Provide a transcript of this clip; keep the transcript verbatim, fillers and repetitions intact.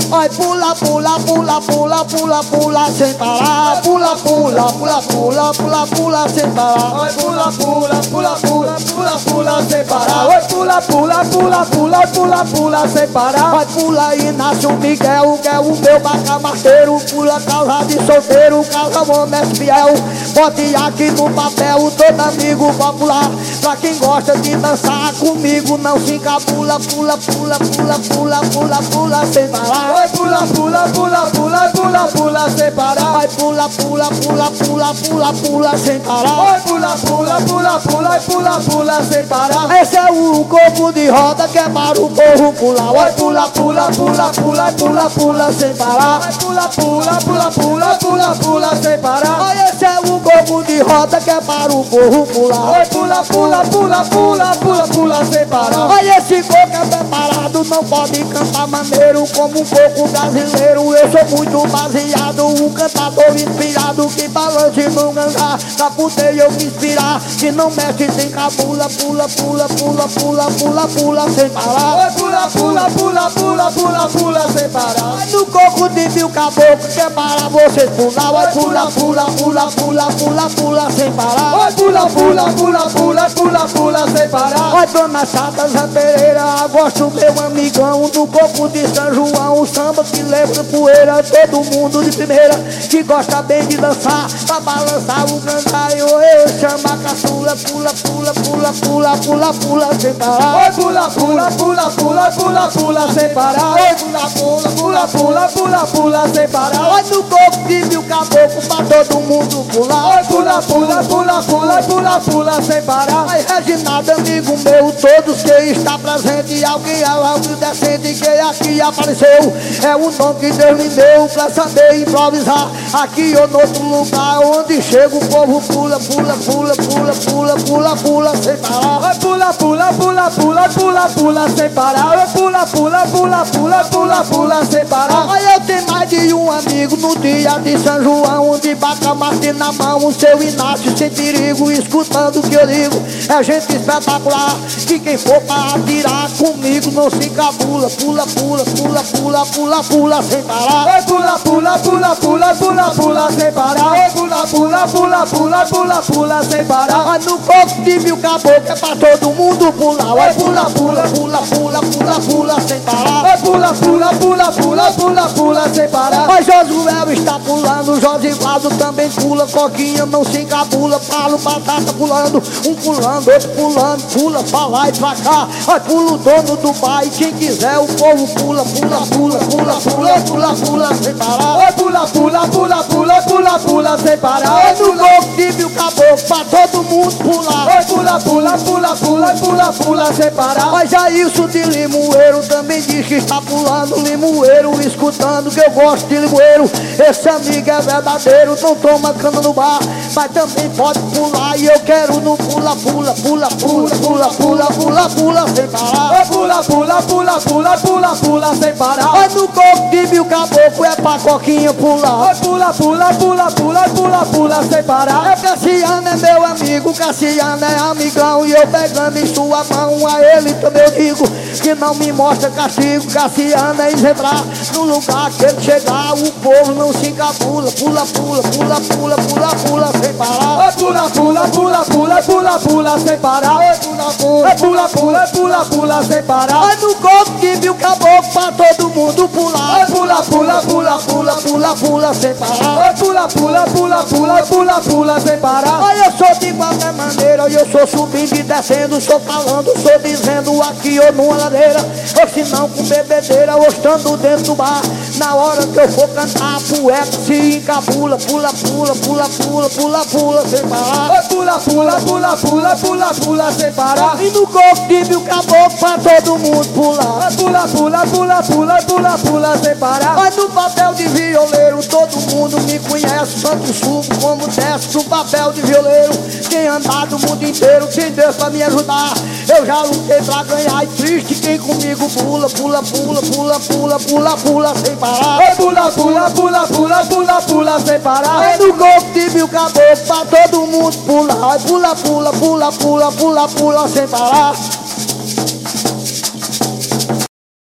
Vai pula, pula, pula, pula, pula, pula sem parar. Pula, pula, pula, pula, pula, pula sem parar. Vai pula, pula, pula, pula, pula, pula sem parar. Vai pula, pula, pula, pula, pula, pula sem parar. Vai pula Inácio Miguel, que é o meu bacamarteiro. Pula casa de solteiro, casa honesto fiel. Bote aqui no papel, todo amigo popular. Pra quem gosta de dançar comigo, não se encabula. Pula, pula, pula, pula, pula, pula sem parar. Vai pula, pula, pula, pula, pula, pula sem parar. Vai pula, pula, pula, pula, pula, pula sem parar. Vai pula, pula, pula, pula, pula, pula sem parar. Esse é o corpo de roda que é para o povo pular. Vai pula, pula, pula, pula, pula, pula sem parar. Vai pula, pula, pula, pula, pula, pula sem parar. Olha, esse é o corpo de roda que é para o povo pular. Vai pula, pula, pula, pula, pula, pula sem parar. Olha, esse coco é preparado, não pode cantar maneiro como um coco brasileiro. Eu sou muito baseado, um cantador inspirado que balance no gangar. Pra poder eu me inspirar, que não mexe sem cabula. Pula, pula, pula, pula, pula, pula sem parar. Vai pula, pula, pula, pula, pula, pula sem parar. Vai no coco de mil caboclo que é para vocês pular. Vai pula, pula, pula, pula, pula, pula sem parar. Vai pula, pula, pula, pula, pula, pula sem parar. Vai dona Chata Zé Pereira, gosto meu amigão do coco de São João. O samba que leva poeira, todo mundo de primeira que gosta bem de dançar, pra balançar o gandaio. Eu chamo a caçula, pula, pula, pula, pula, pula, pula sem parar. Vai pula, pula, pula, pula, pula, pula sem parar. Vai pula, pula, pula, pula, pula, pula sem parar. Vai no coco de mil caboclo pra todo mundo pular. Vai pula, pula, pula, pula, pula, pula sem parar. Vai Reginaldo, amigo meu, todos que está presente, alguém é algo decente que aqui apareceu. É o nome que Deus me deu pra saber improvisar. Aqui ou no outro lugar, onde chega o povo pula, pula, pula, pula, pula, pula, pula sem parar. Vai pula, pula, pula, pula, pula, pula sem parar. Vai pula, pula, pula, pula, pula, pula sem parar. Olha, eu tenho mais de um amigo no dia de São João, de bacamarte na mão, o seu Inácio sem perigo, escutando o que eu digo. É gente espetacular, que quem for pra atirar comigo não se encabula. Pula, pula, pula, pula, pula, pula sem parar. Vai pula, pula, pula, pula, pula, pula sem parar. Vai pula, pula, pula, pula, pula, pula sem parar. Vai no coco de mil caboclo é pra todo mundo pular. Vai pula, pula, pula, pula, pula, pula sem parar. Vai pula, pula, pula, pula, pula, pula sem parar. Mas Josué está pulando, Josivaldo também pula, Coquinha não se encabula, Paulo Batata pulando, um pulando, outro pulando, pula pra lá e pra cá. Vai pula o dono do bar, quem quiser o povo pula, pula, pula, pula, pula, pula, pula sem parar. Vai pula, pula, pula, pula, pula, pula sem parar. Vai no coco de mil caboclo pra todo mundo pular. Vai pula, pula, pula, pula, pula, pula sem parar. Mas Jailson de Limoeiro também diz que está pulando Limoeiro, escutando que eu gosto de Limoeiro. Esse amigo é verdadeiro, não toma cana no bar, mas também pode pular. E eu quero no pula, pula, pula, pula, pula, pula, pula, pula sem parar. Vai pula, pula, pula, pula, pula, pula sem parar. Vai no coco de mil caboclo é pra Coquinha pular. Vai pula, pula, pula, pula, pula, pula sem parar. É Cassiano é meu amigo, Cassiano é amigão, e eu pegando em sua mão a ele também eu digo que não me mostra castigo. Cassiano é exemplar, no lugar que ele chegar o povo não se encabula. Pula, pula, pula, pula, pula, pula sem parar. Vai pula, pula, pula, pula, pula, pula sem parar. Vai pula, pula, pula, pula, pula, pula sem parar. Vai no coco de mil caboclo pra todo mundo pular. Vai pula, pula, pula, pula, pula, pula sem parar. vai pula, pula, pula, pula, pula, pula sem parar. Olha, eu sou de qualquer maneira, eu sou subindo e descendo, sou falando, sou dizendo aqui ou numa ladeira, ou se não com bebedeira, ou estando dentro do bar. Na hora que eu for cantar, poeta se encabula, pula, pula, pula, pula, pula, pula sem parar. Vai pula, pula, pula, pula, pula, pula sem parar. E no coco de mil caboclo pra todo mundo pular. Vai pula, pula, pula, pula, pula, pula sem parar. Mas no papel de violeiro todo mundo me conhece, tanto subo como desce no papel de violeiro. Quem andar do mundo inteiro, tem Deus pra me ajudar. Eu já lutei pra ganhar e triste quem comigo pula, pula, pula, pula, pula, pula, pula sem parar. Vai pula, pula, pula, pula, pula, pula sem parar. Aí no coco de mil caboclo pra todo mundo pular. Vai pula, pula, pula, pula, pula, pula sem parar.